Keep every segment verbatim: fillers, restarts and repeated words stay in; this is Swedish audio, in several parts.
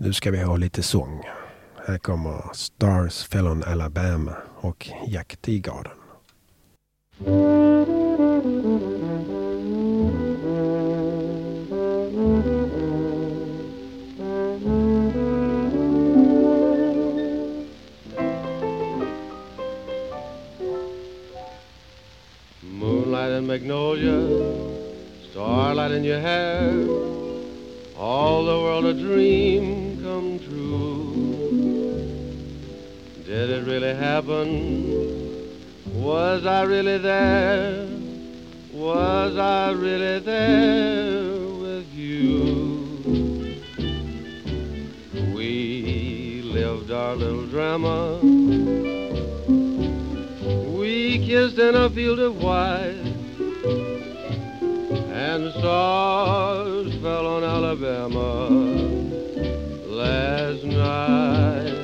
Nu ska vi ha lite sång. Här kommer Stars Fell on Alabama och Jack Teagarden. Moonlight and magnolia, starlight in your hair, all the world a dream come true. Did it really happen? Was I really there? Was I really there with you? We lived our little drama. We kissed in a field of white, and stars fell on Alabama last night.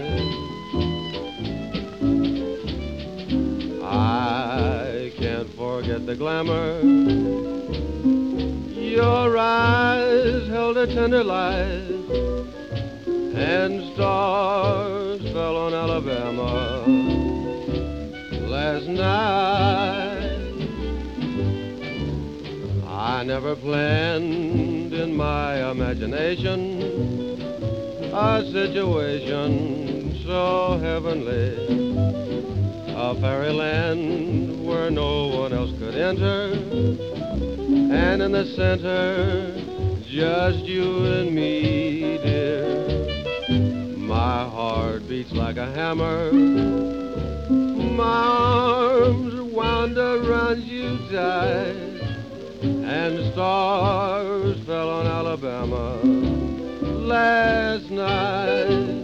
I can't forget the glamour. Your eyes held a tender light, and stars fell on Alabama last night. I never planned in my imagination a situation so heavenly, a fairyland where no one else could enter, and in the center, just you and me, dear. My heart beats like a hammer, my arms wound around you tight, and stars fell on Alabama last night.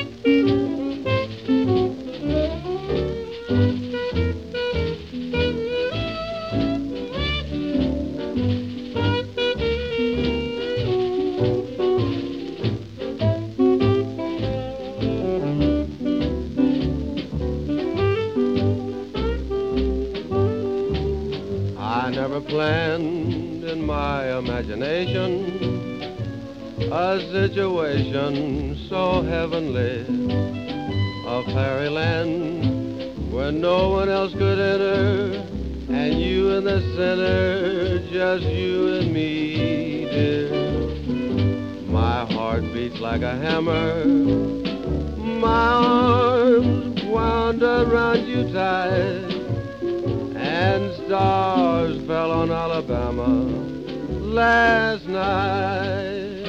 Planned in my imagination a situation so heavenly, a fairyland where no one else could enter, and you in the center, just you and me, dear. My heart beats like a hammer, my arms wound around you tight, and stars fell on Alabama last night.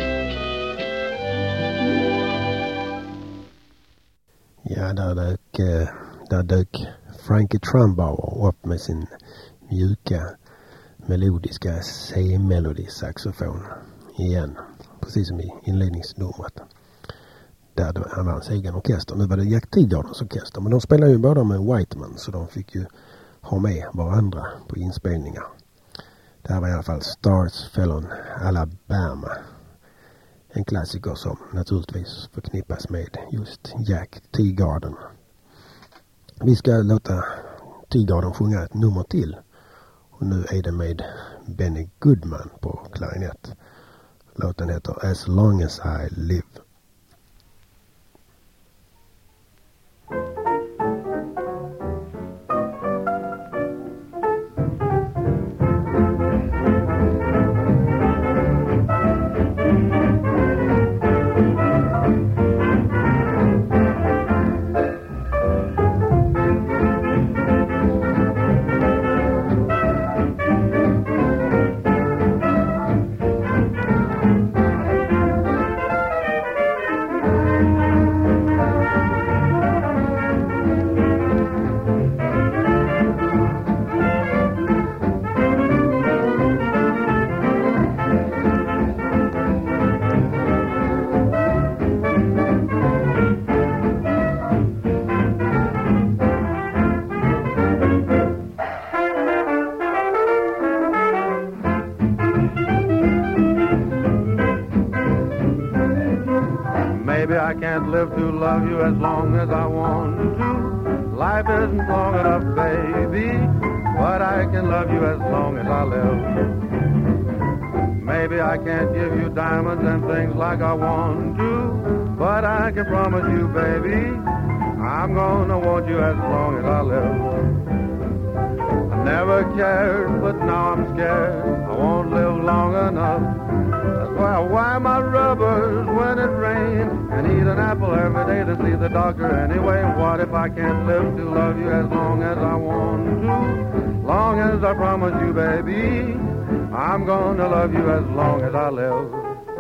Ja, där dök, där dök Frankie Trumbauer upp med sin mjuka melodiska C-melodi-saxofon igen. Precis som i inledningsnumret. Där han var hans egen orkester. Nu var det Jack Teagardens orkester. Men de spelade ju båda med Whiteman, så de fick ju ha med varandra på inspelningar. Det här var i alla fall Stars Fell on Alabama. En klassiker som naturligtvis förknippas med just Jack Teagarden. Vi ska låta Teagarden sjunga ett nummer till. Och nu är det med Benny Goodman på klarinett. Låten heter As Long As I Live. I can't live to love you as long as I want to. Life isn't long enough, baby, but I can love you as long as I live. Maybe I can't give you diamonds and things like I want to, but I can promise you, baby, I'm gonna want you as long as I live. I never cared, but now I'm scared I won't live long enough. That's why I wear my rubbers when it rains and eat an apple every day to see the doctor anyway. What if I can't live to love you as long as I want to? Long as I promise you, baby, I'm gonna love you as long as I live.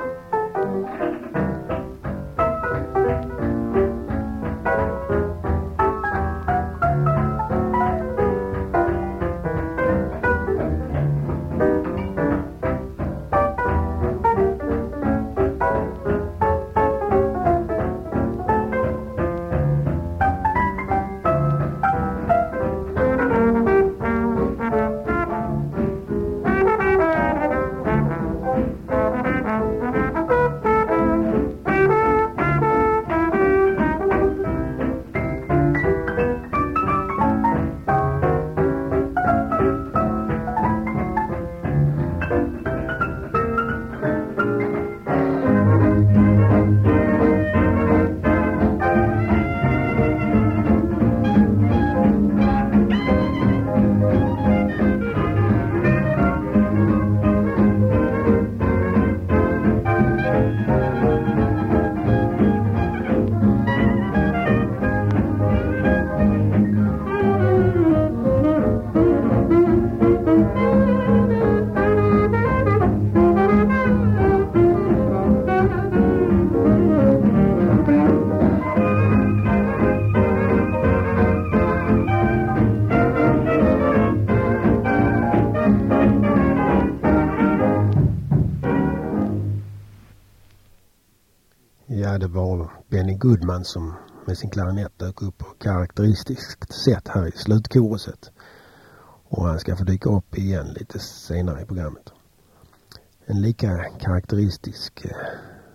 Ja, det var Benny Goodman som med sin klarinett dök upp på karaktäristiskt sätt här i slutkoruset. Och han ska få dyka upp igen lite senare i programmet. En lika karaktäristisk eh,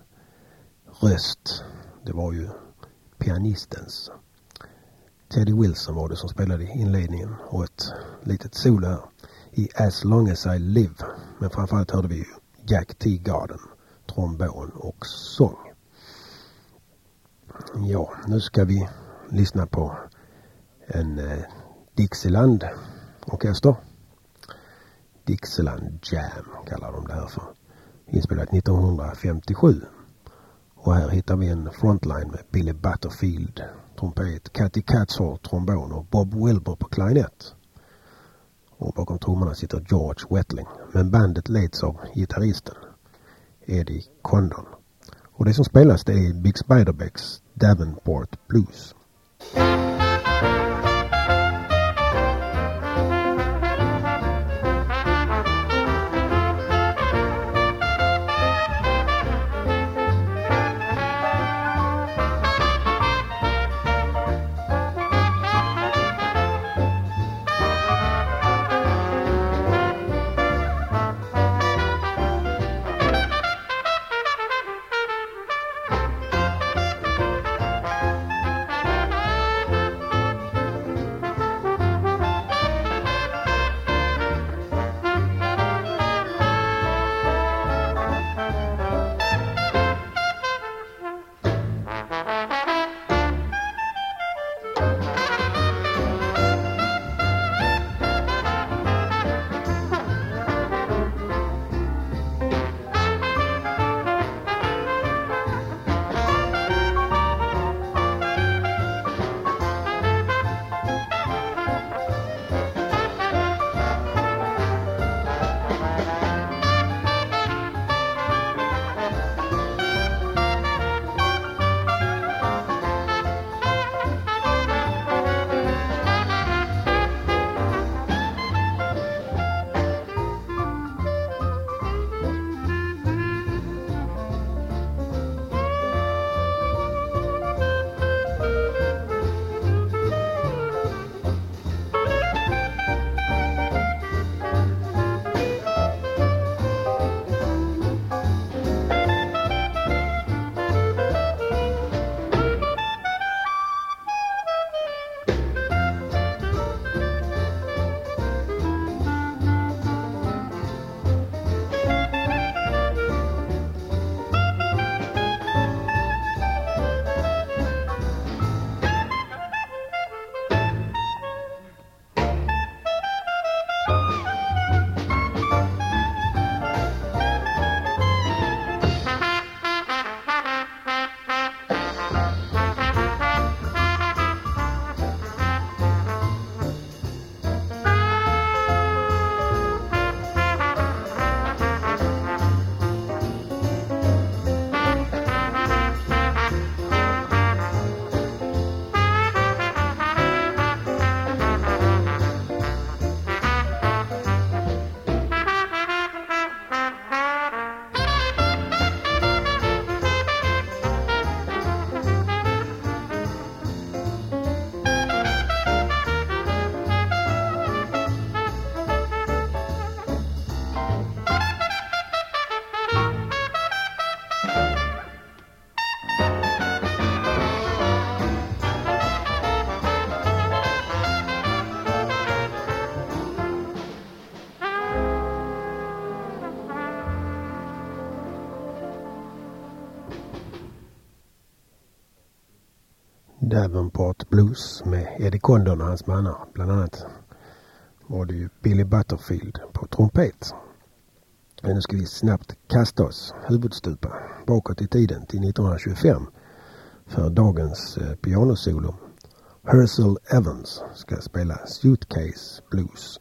röst, det var ju pianistens. Teddy Wilson var det som spelade i inledningen och ett litet solo här i As Long As I Live. Men framförallt hörde vi ju Jack Teagarden, trombon och sång. Ja, nu ska vi lyssna på en eh, Dixieland-orkester. Dixieland Jam kallar de det här för. Inspelat nittonhundrafemtiosju. Och här hittar vi en frontline med Billy Butterfield, trumpet, Cathy Catshaw, trombon och Bob Wilber på klarinett. Och bakom trummorna sitter George Wettling. Men bandet leds av gitarristen Eddie Condon. Och det som spelas det är Big Spiderbecks Davenport Blues. Davenport Blues med Eddie Condon och hans mannar. Bland annat var det ju Billy Butterfield på trumpet. Men nu ska vi snabbt kasta oss huvudstupa bakåt i tiden till nittonhundratjugofem för dagens eh, pianosolo. Herschel Evans ska spela Suitcase Blues.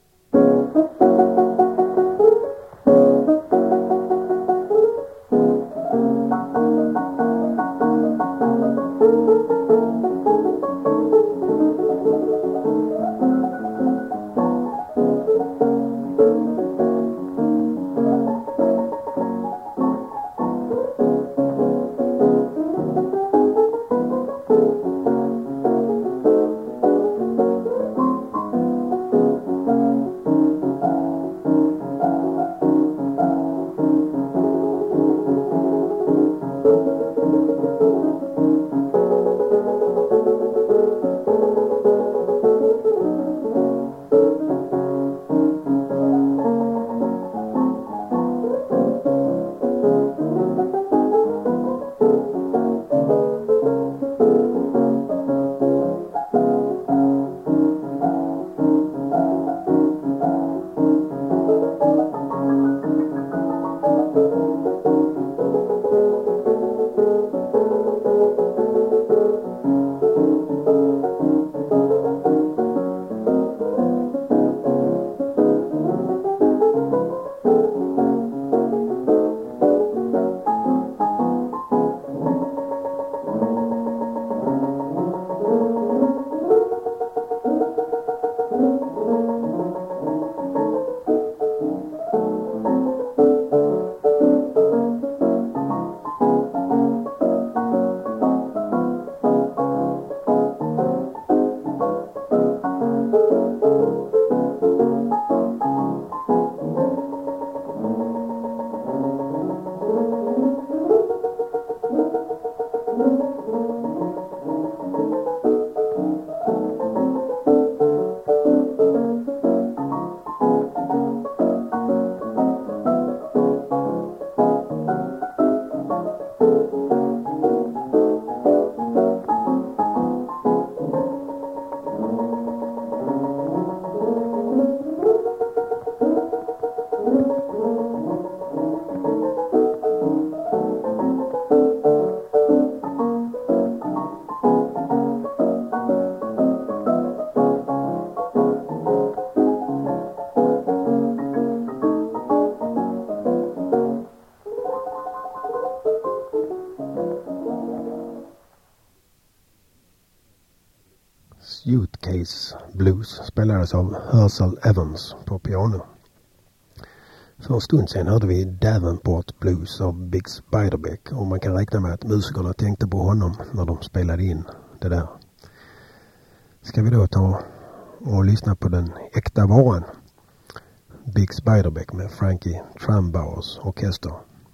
Suitcase Blues spelades av Herschel Evans på piano. För en stund sedan hörde vi Davenport Blues av Bix Beiderbecke och man kan räkna med att musikerna tänkte på honom när de spelade in det där. Ska vi då ta och lyssna på den äkta varan. Bix Beiderbecke med Frankie Trumbauers orkester.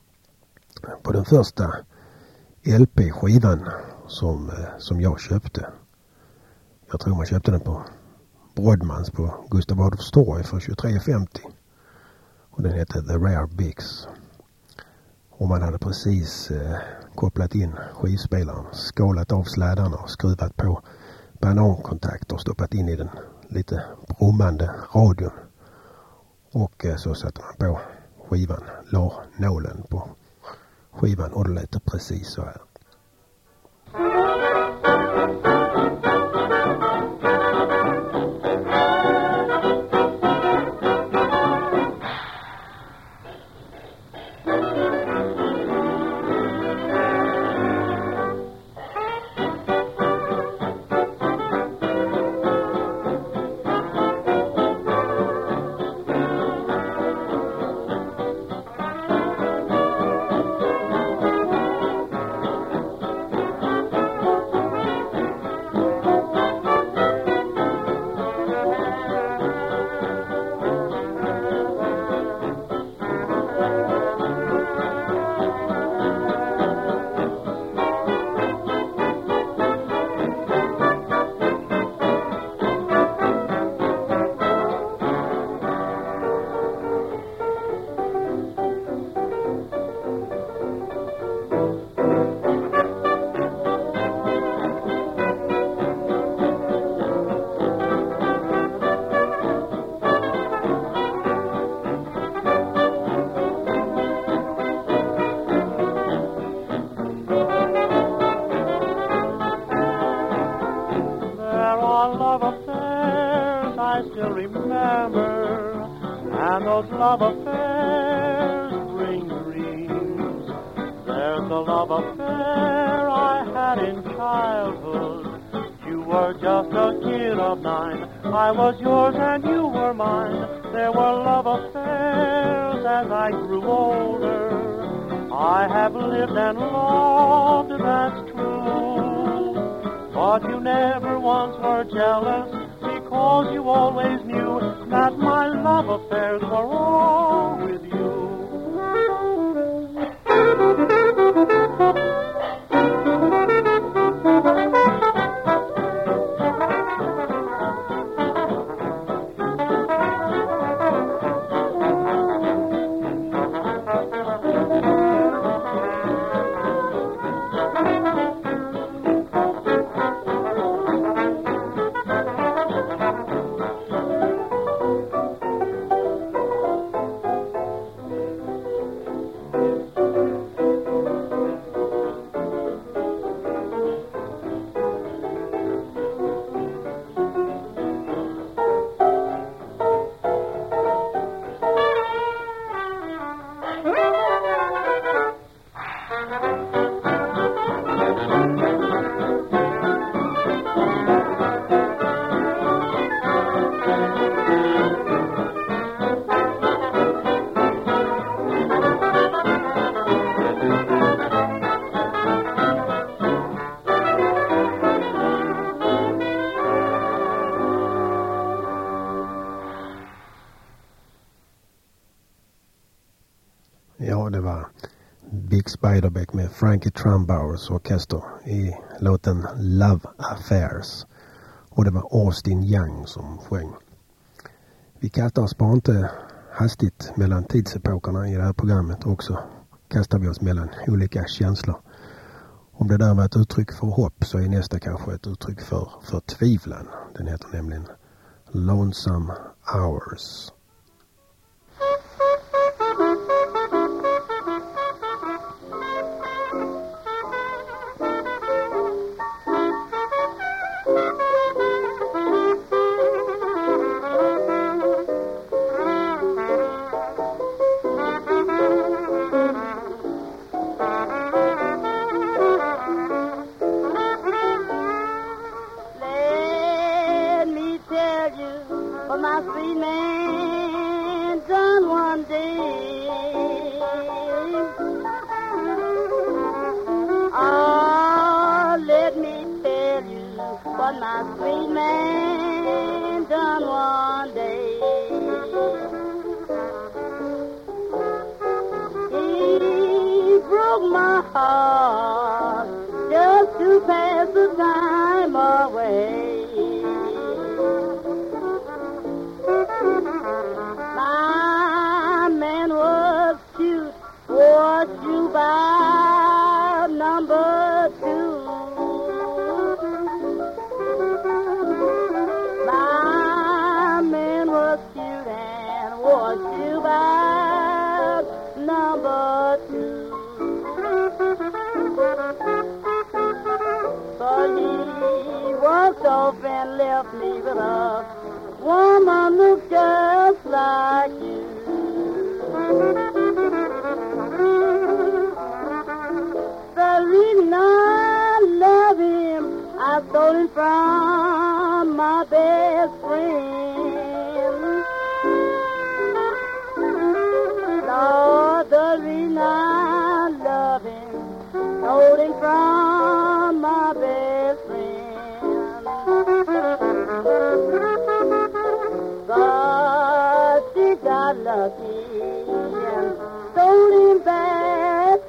På den första L P-skivan som, som jag köpte. Jag tror man köpte den på Brodmans på Gustav Adolfs torg för tjugotre femtio. Och den heter The Rare Bix. Och man hade precis eh, kopplat in skivspelaren, skalat av slädarna och skruvat på banankontakter och stoppat in i den lite brummande radion. Och eh, så satte man på skivan, la nålen på skivan och det lät precis så här. those love affairs bring dreams. There's a love affair I had in childhood. You were just a kid of nine. I was yours and you were mine. There were love affairs as I grew older. I have lived and loved, that's true. But you never once were jealous, because you always knew that my love affairs were all with you. Ja, det var Bix Beiderbecke med Frankie Trumbauers orkester i låten Love Affairs. Och det var Austin Young som sjöng. Vi kastar oss bara inte hastigt mellan tidsepokerna i det här programmet. Också kastar vi oss mellan olika känslor. Om det där var ett uttryck för hopp, så är nästa kanske ett uttryck för förtvivlan. Den heter nämligen Lonesome Hours.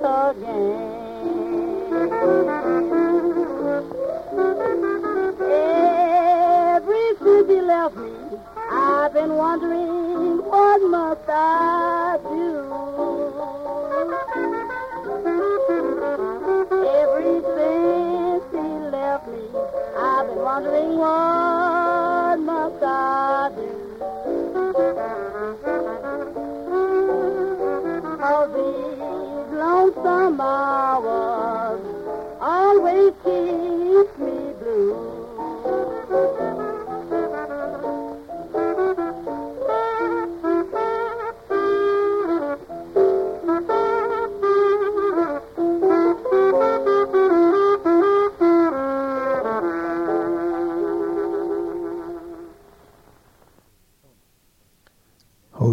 Yeah.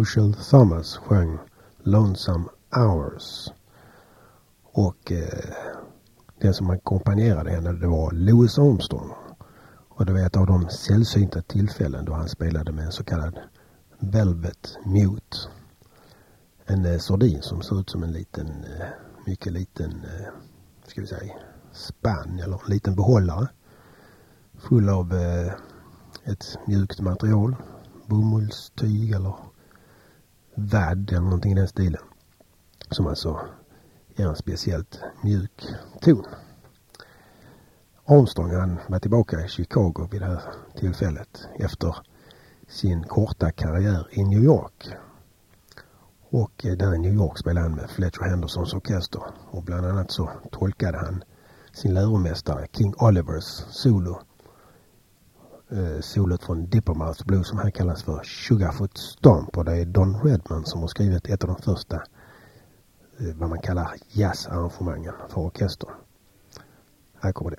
Oshel Thomas sjöng Lonesome Hours. Och eh, den som ackompanjerade henne, det var Louis Armstrong. Och det var ett av de sällsynta tillfällen då han spelade med en så kallad Velvet Mute. En eh, sordin som ser ut som en liten, eh, mycket liten, eh, ska vi säga, spann eller en liten behållare. Full av eh, ett mjukt material, bomullstyg eller vadd eller någonting i den stilen. Som alltså ger en speciellt mjuk ton. Armstrong han var tillbaka i Chicago vid det här tillfället efter sin korta karriär i New York. Och där i New York spelade han med Fletcher Hendersons orkester. Och bland annat så tolkade han sin läromästare King Olivers solo. Eh, solot från Dippermouth Blues som här kallas för Sugarfoot Stomp. Och det är Don Redman som har skrivit ett av de första eh, vad man kallar jazzarrangemangen för orkester. Här kommer det.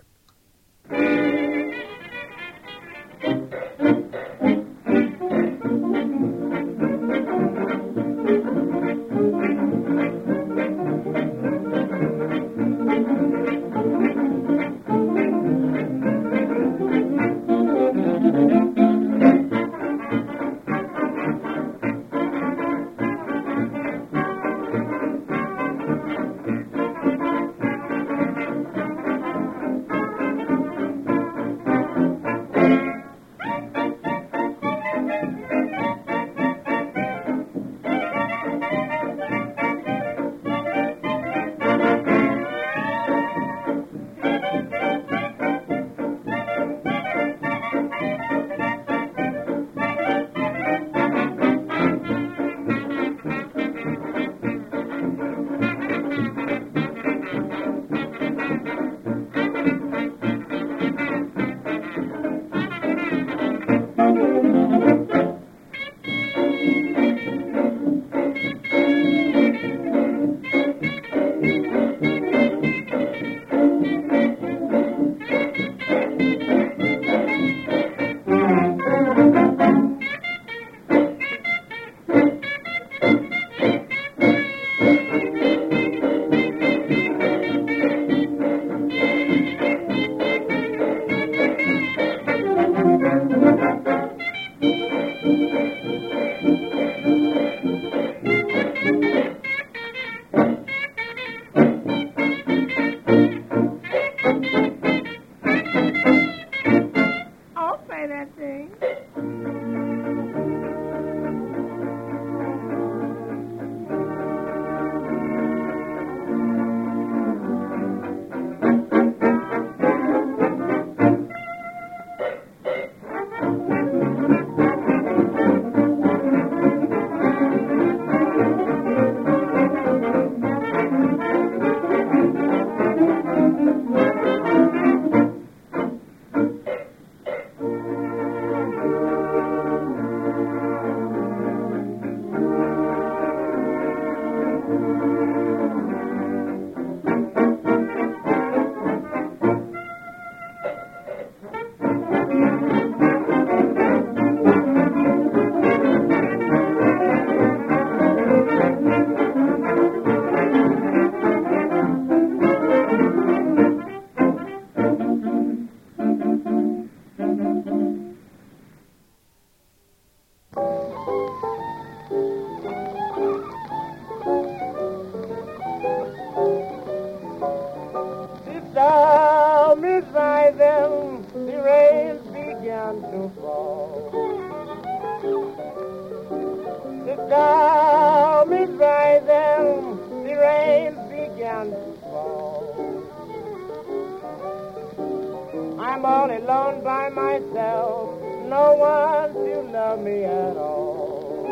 I'm all alone by myself, no one to love me at all.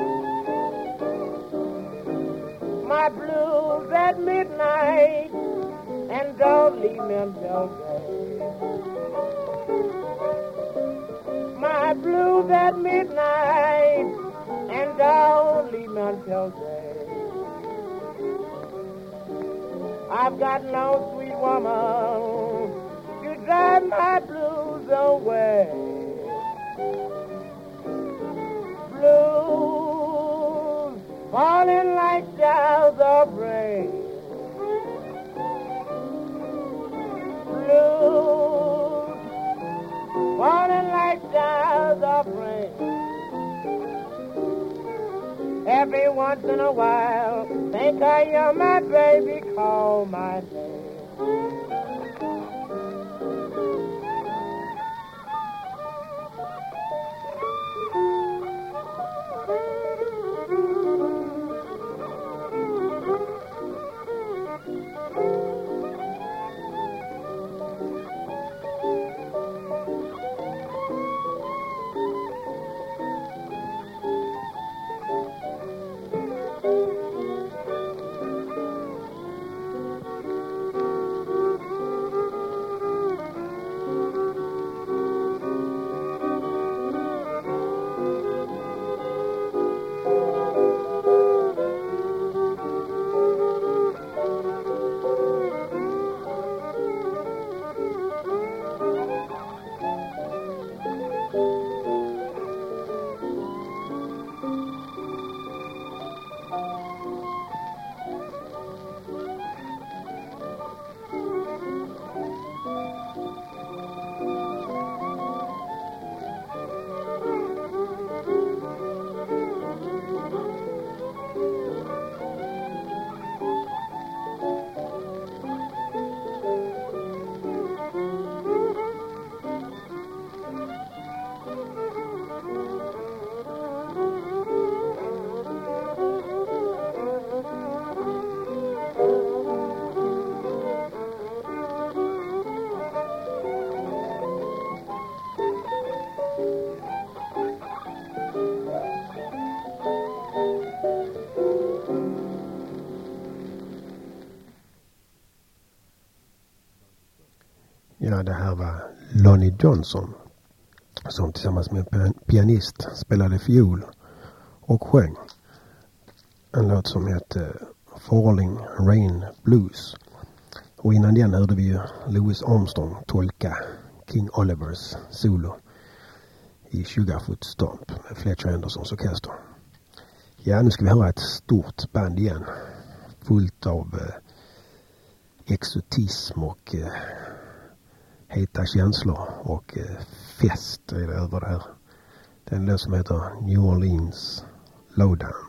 My blues at midnight, and don't leave me until day. My blues at midnight, and don't leave me until day. I've got no sweet woman to drive my blues away. Blues once in a while. Think I hear my baby call my name. Ja, det här var Lonnie Johnson som tillsammans med en pianist spelade fiol och sjöng en låt som heter Falling Rain Blues. Och innan den hörde vi ju Louis Armstrong tolka King Olivers solo i Sugar Foot Stomp med Fletcher Hendersons orkester. Ja, nu ska vi höra ett stort band igen, fullt av eh, exotism och eh, heta känslor och eh, fest är det över det här. Det är en låt som heter New Orleans Lowdown.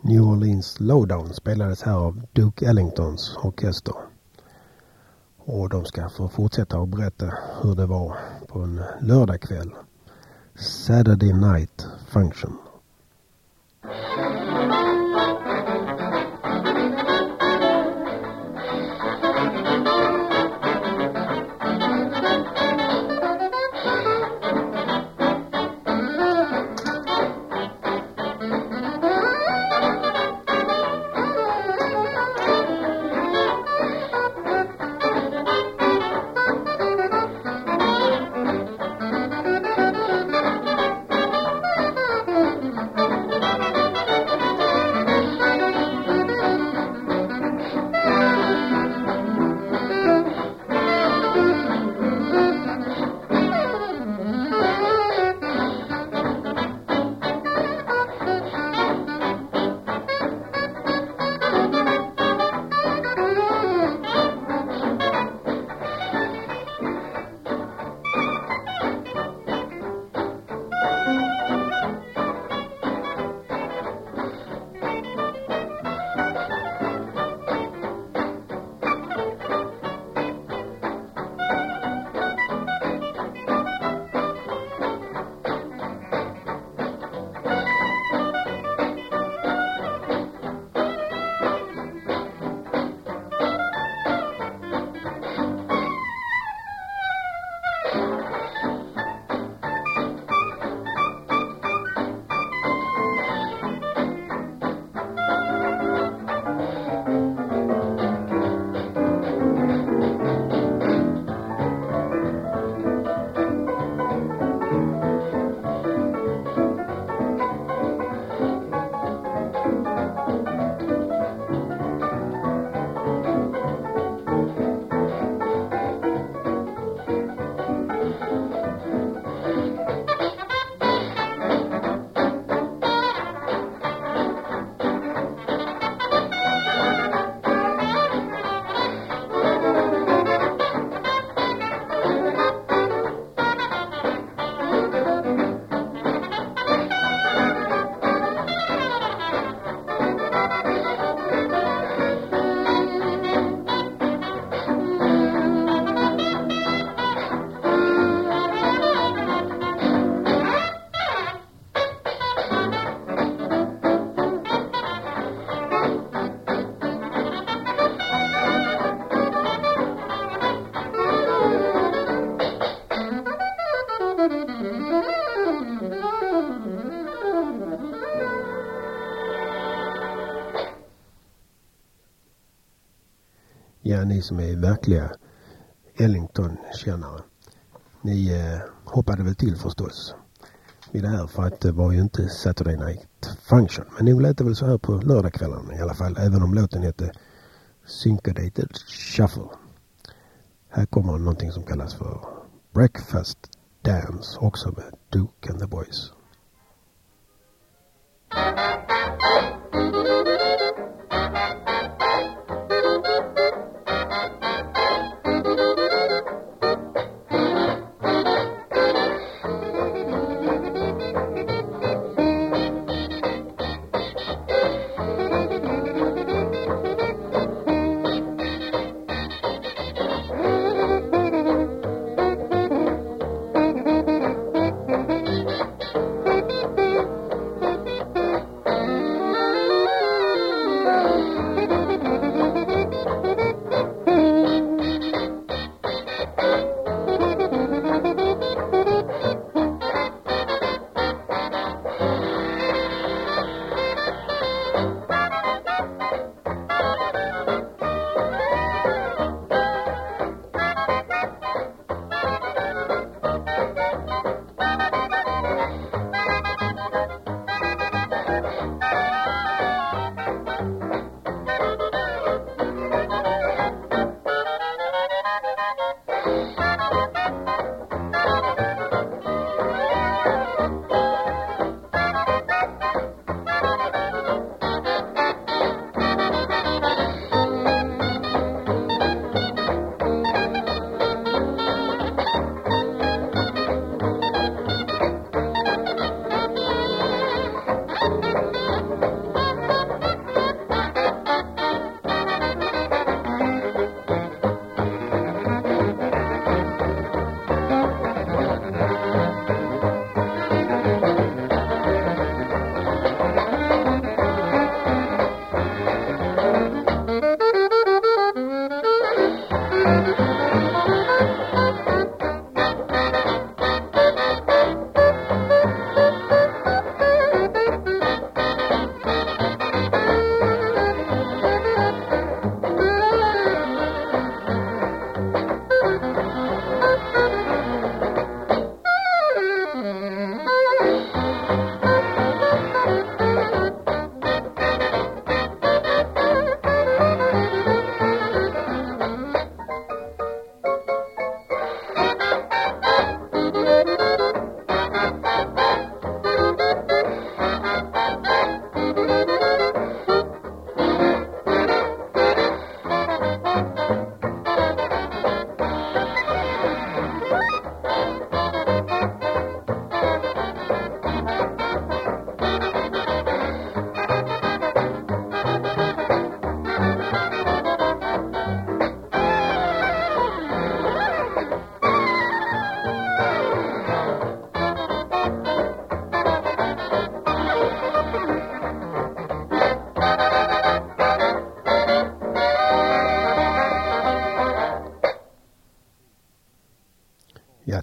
New Orleans Lowdown spelades här av Duke Ellingtons orkester. Och de ska få fortsätta att berätta hur det var på en lördagkväll. Saturday Night Function. Ja, ni som är verkliga Ellington-kännare. Ni eh, hoppade väl till förstås vid det här, för att det var ju inte Saturday Night Function. Men nu lät det väl så här på lördagskvällarna i alla fall, även om låten heter Syncopated Shuffle. Här kommer någonting som kallas för Breakfast Dance, också med Duke and the Boys.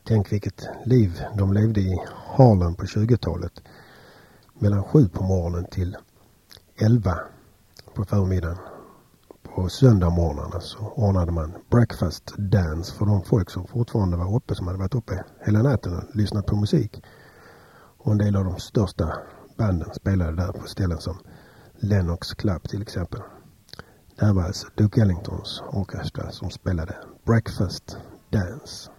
Tänk vilket liv de levde i Harlem på tjugotalet. Mellan sju på morgonen till elva på förmiddagen. På söndagmorgnarna så ordnade man breakfast dance för de folk som fortfarande var uppe, som hade varit uppe hela natten och lyssnat på musik. Och en del av de största banden spelade där på ställen som Lenox Club till exempel. Där var alltså Duke Ellingtons orkester som spelade breakfast dance.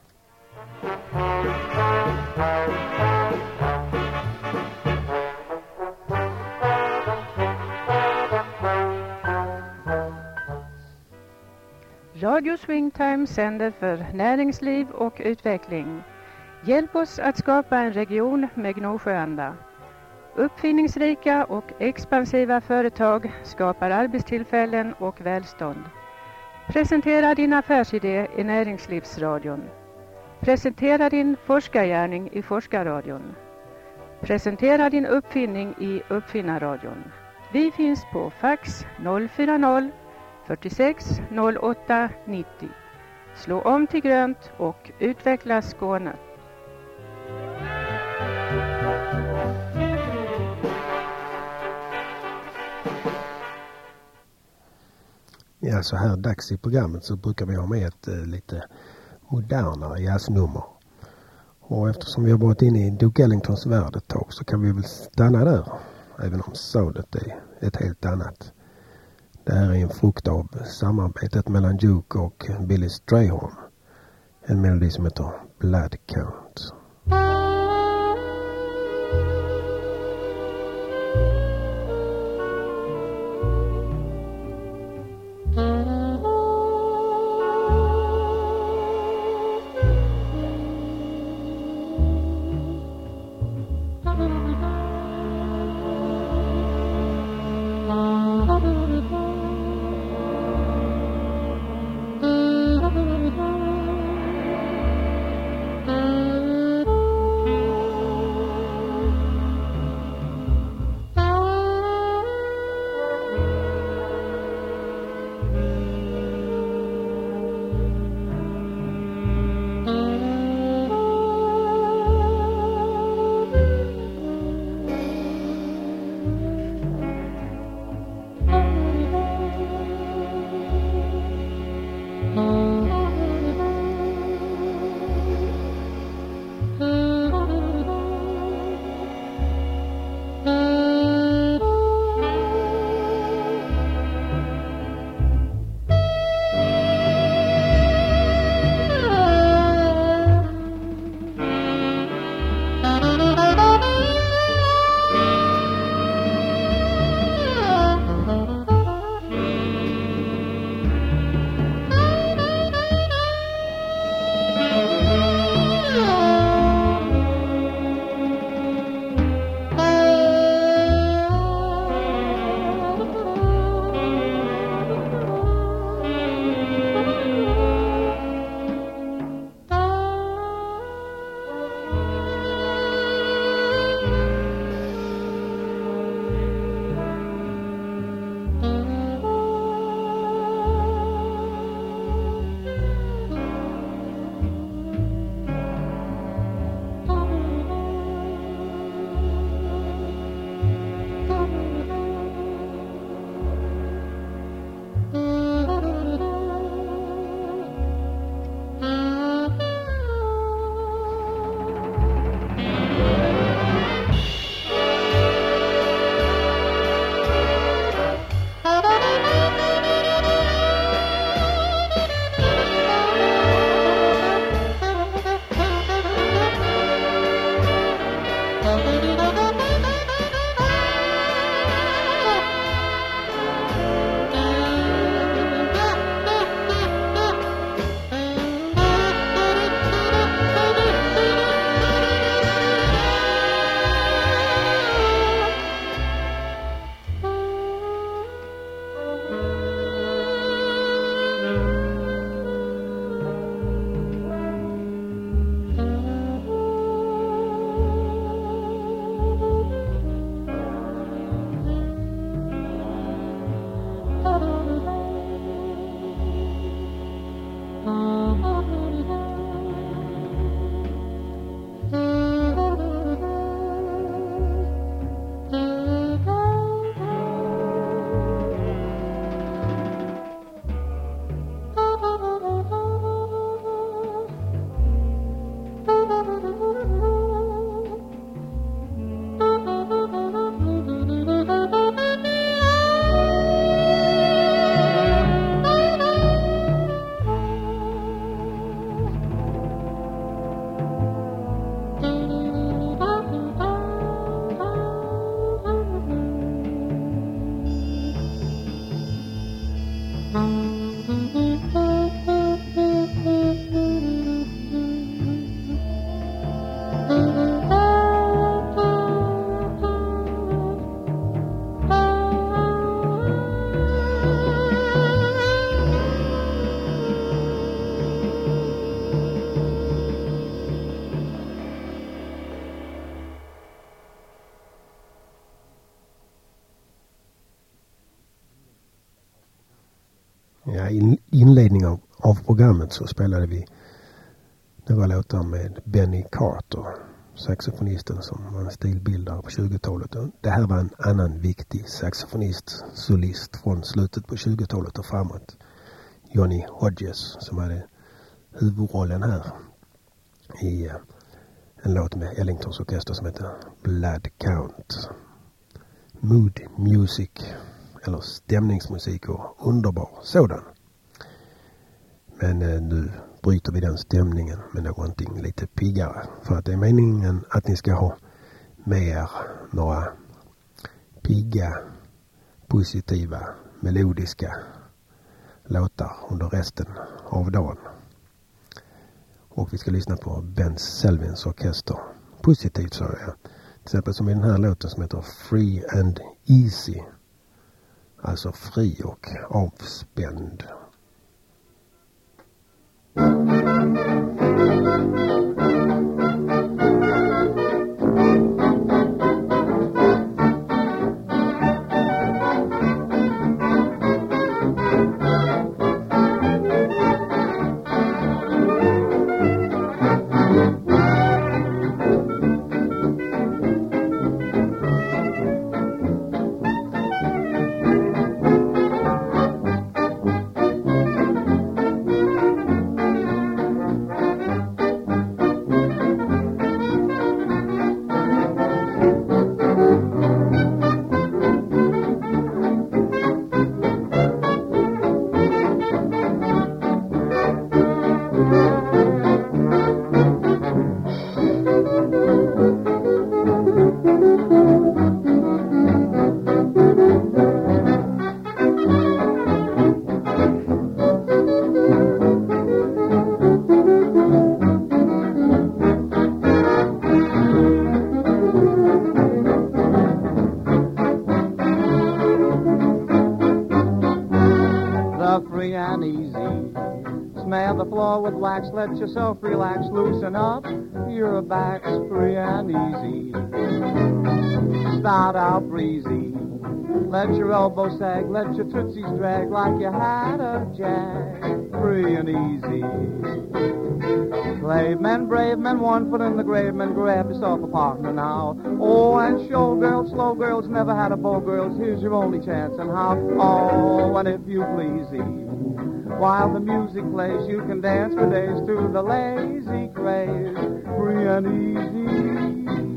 Radio Swingtime sänder för näringsliv och utveckling. Hjälp oss att skapa en region med Gnosjöanda. Uppfinningsrika och expansiva företag skapar arbetstillfällen och välstånd. Presentera din affärsidé i Näringslivsradion. Presentera din forskargärning i Forskarradion. Presentera din uppfinning i Uppfinnarradion. Vi finns på fax noll fyra noll fyrtiosex noll åtta nittio. Slå om till grönt och utveckla Skåne. Ja, så här dags i programmet så brukar vi ha med ett eh, lite modernare jazznummer. Och eftersom vi har varit inne i Duke Ellingtons värld ett tag så kan vi väl stanna där. Även om soundet är ett helt annat. Det här är en frukt av samarbetet mellan Duke och Billy Strayhorn. En melodi som heter Blood Count. Ja, i inledningen av, av programmet så spelade vi några låtar med Benny Carter, saxofonisten som var en stilbildare på tjugotalet. Det här var en annan viktig saxofonist, solist från slutet på tjugotalet och framåt. Johnny Hodges, som hade huvudrollen här i uh, en låt med Ellingtons orkester som heter Blood Count. Mood music, eller stämningsmusik, och underbar sådan. Men uh, nu bryter vi den stämningen med någonting lite piggare. För att det är meningen att ni ska ha mer några pigga, positiva, melodiska låtar under resten av dagen. Och vi ska lyssna på Ben Selvins orkester. Positivt, så jag. Till exempel som i den här låten som heter Free and Easy. Alltså fri och avspänd. Let yourself relax, loosen up. Your back's free and easy. Start out breezy. Let your elbows sag, let your tootsies drag like you had a jag. Free and easy. Slave men, brave men, one foot in the grave, men, grab yourself a partner now. Oh, and show girls, slow girls, never had a beau, girls, here's your only chance, and how? Oh, and if you pleasey. While the music plays, you can dance for days to the lazy craze, free and easy.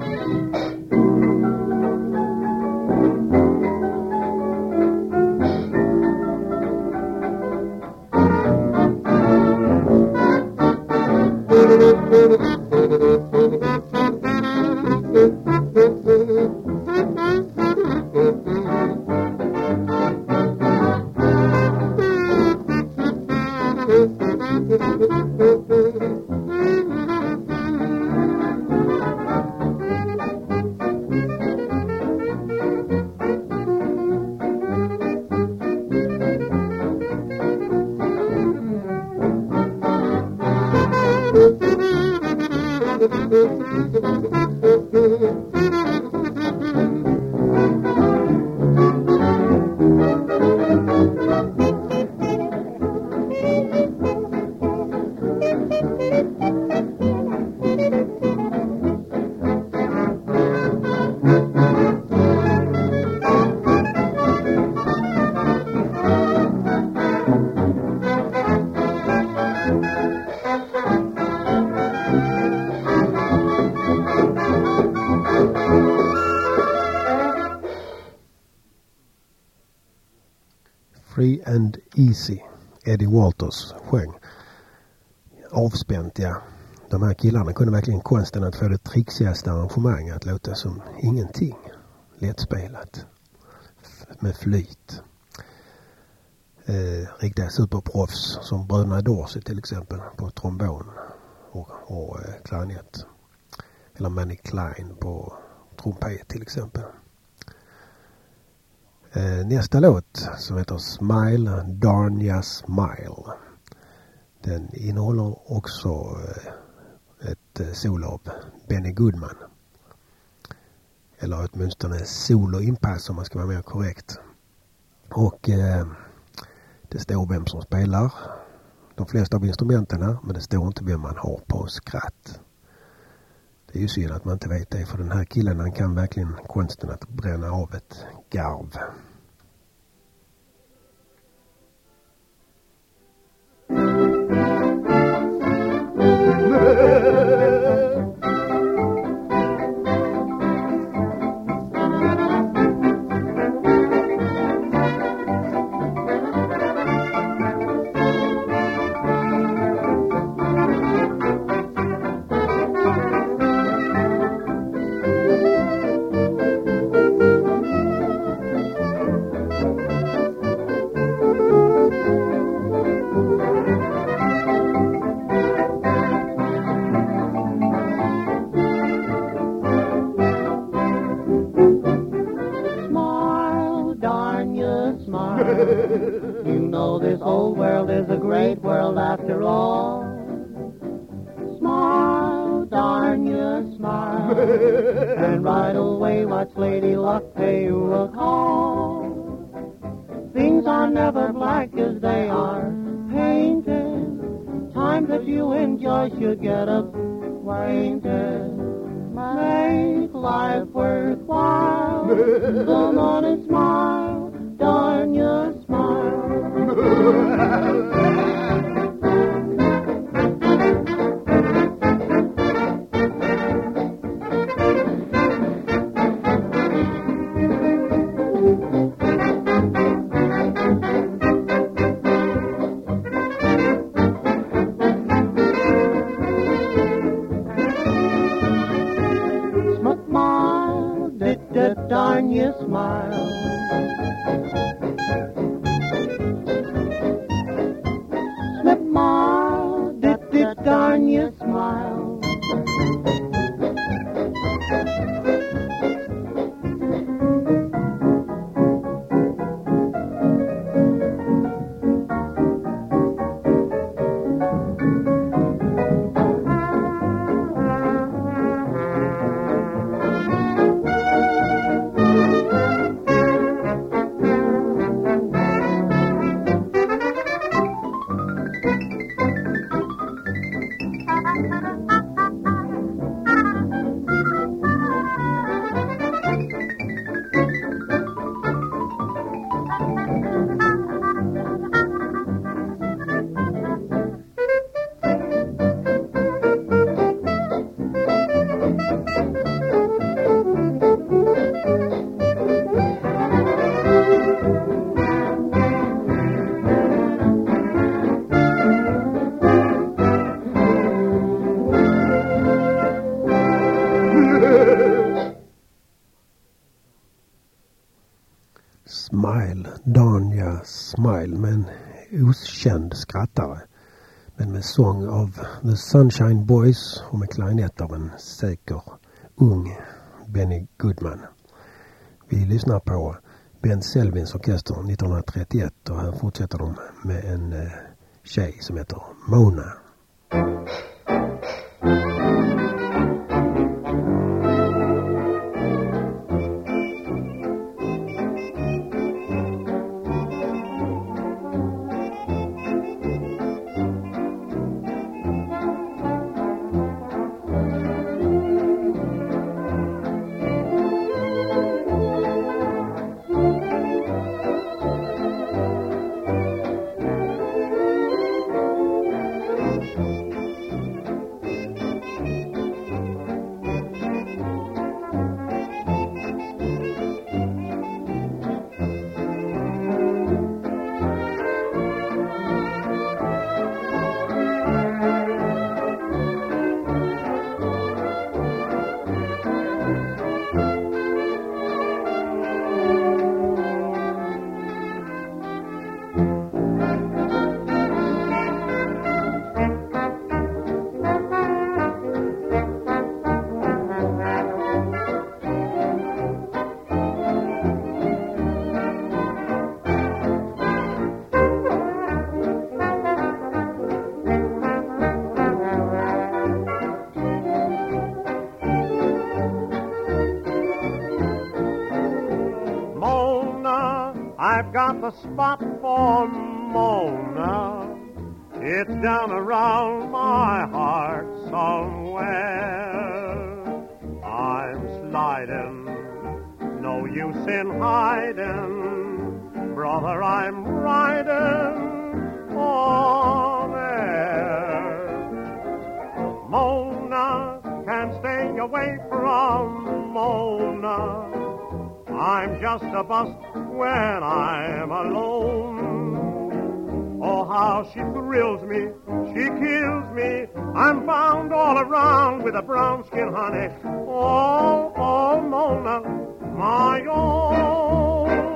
Free and Easy. Eddie Walters sjöng. Avspänt, ja. De här killarna kunde verkligen konsten att få det trixigaste arrangemang att låta som ingenting. Lättspelat. F- med flyt. Eh, riktiga superproffs som bröderna Dorsey till exempel på trombon och, och eh, klarinett. Eller Manny Klein på trumpet till exempel. Eh, nästa låt som heter Smile, Darn Smile. Den innehåller också eh, ett eh, solo av Benny Goodman. Eller åtminstone solo-inpass om man ska vara mer korrekt. Och eh, Det står vem som spelar de flesta av instrumenten här, men det står inte vem man har på skratt. Det är ju synd att man inte vet det, för den här killen, han kan verkligen konsten att bränna av ett garv. You know this old world is a great world after all. Smile, darn you, smile, and right away watch Lady Luck pay you a call. Things are never black as they are painted. Time that you enjoy should get acquainted. Make life worthwhile. Come on and smile, darn you, smile. Smile, did darn you, smile. Smile, did darn you, smile. Smile, Danja Smile, med en okänd skrattare. Men med sång av The Sunshine Boys och med klarinett av en säker ung Benny Goodman. Vi lyssnar på Ben Selvins orkester nittonhundratrettioett och här fortsätter de med en eh, tjej som heter Mona. I've got the spot for Mona, it's down around my heart somewhere. I'm sliding, no use in hiding. Brother, I'm riding on air. Mona, can't stay away from Mona. I'm just a bust when I'm alone. Oh, how she thrills me, she kills me. I'm found all around with a brown skin, honey. Oh, oh, Mona, my own.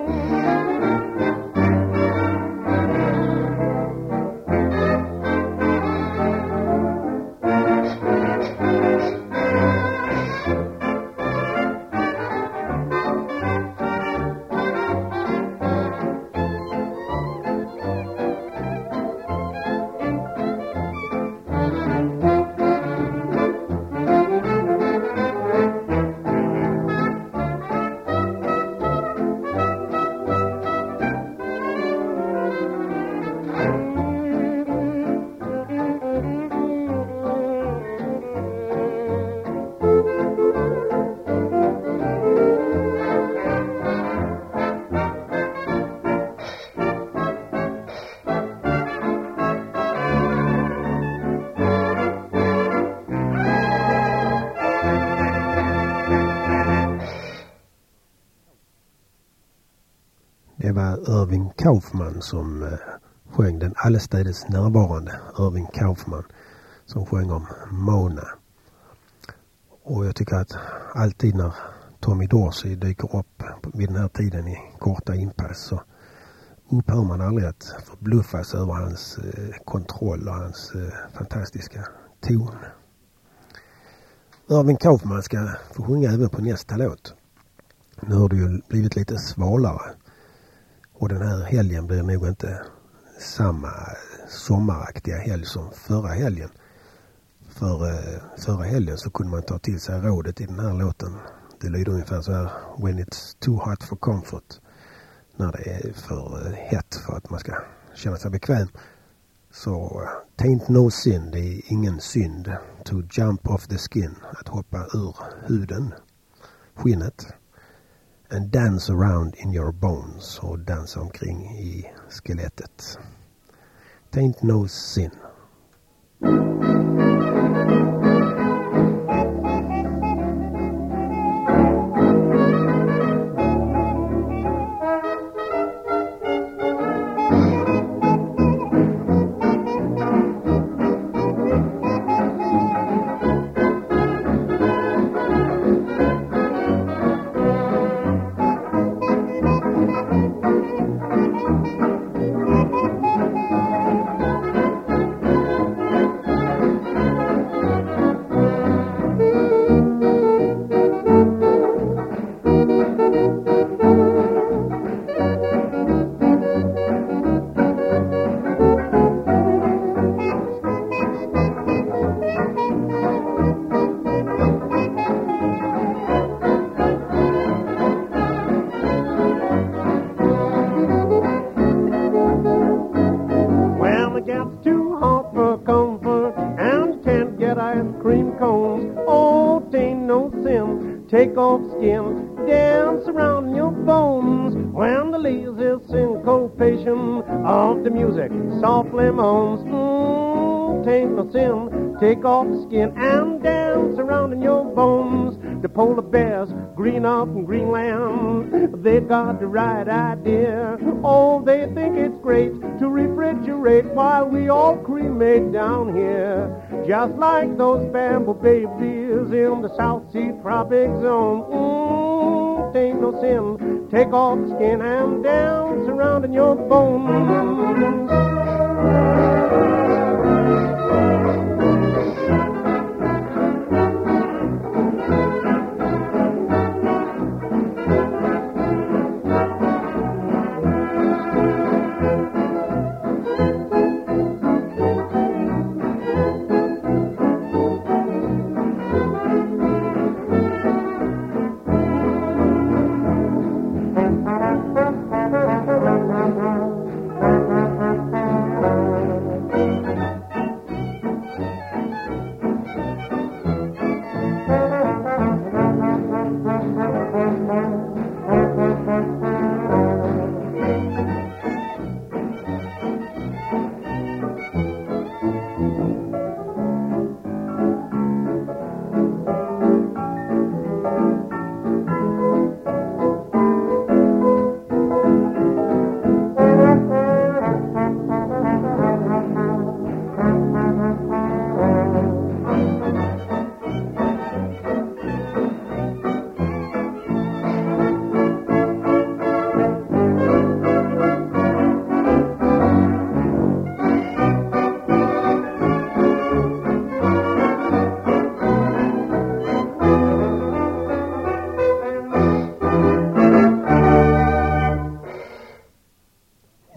Det var Irving Kaufman som eh, sjöng, den allestädes närvarande Irving Kaufman som sjöng om Mona. Och jag tycker att alltid när Tommy Dorsey dyker upp vid den här tiden i korta inpass så upphör man aldrig att förbluffas över hans eh, kontroll och hans eh, fantastiska ton. Irving Kaufman ska få sjunga även på nästa låt. Nu har det ju blivit lite svalare. Och den här helgen blir nog inte samma sommaraktiga helg som förra helgen. För eh, förra helgen så kunde man ta till sig rådet i den här låten. Det lyder ungefär så här: When it's too hot for comfort. När det är för eh, hett för att man ska känna sig bekväm. Så uh, tain't no sin, det är ingen synd. To jump off the skin, att hoppa ur huden, skinnet. And dance around in your bones, och dansa omkring i skelettet. Tain't no sin. Take off skin, dance around your bones. When the lazy syncopation of the music softly moans, mm, tain't no sin. Take off the skin and dance around in your bones. The polar bears green up in Greenland, they got the right idea. Oh, they think it's great to refrigerate while we all cremate down here. Just like those bamboo babies in the South Sea tropic zone. Mm, tain't no sin. Take off the skin and dance around in your bones.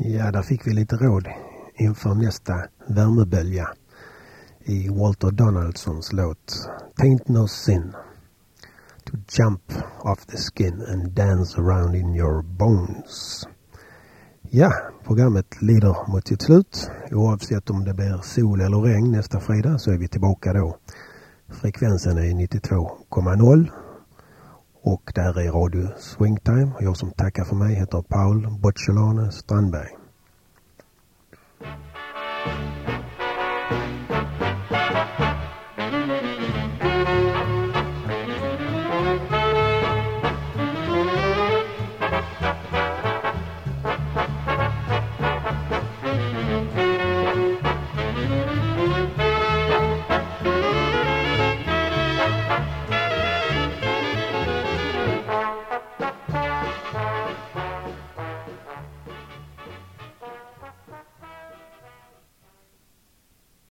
Ja, där fick vi lite råd inför nästa värmebölja i Walter Donaldsons låt Tain't No Sin. To jump off the skin and dance around in your bones. Ja, programmet lider mot sitt slut. Oavsett om det blir sol eller regn nästa fredag så är vi tillbaka då. Frekvensen är nittiotvå komma noll och där är Radio Swingtime. Jag som tackar för mig heter Paul Bocciolone Strandberg.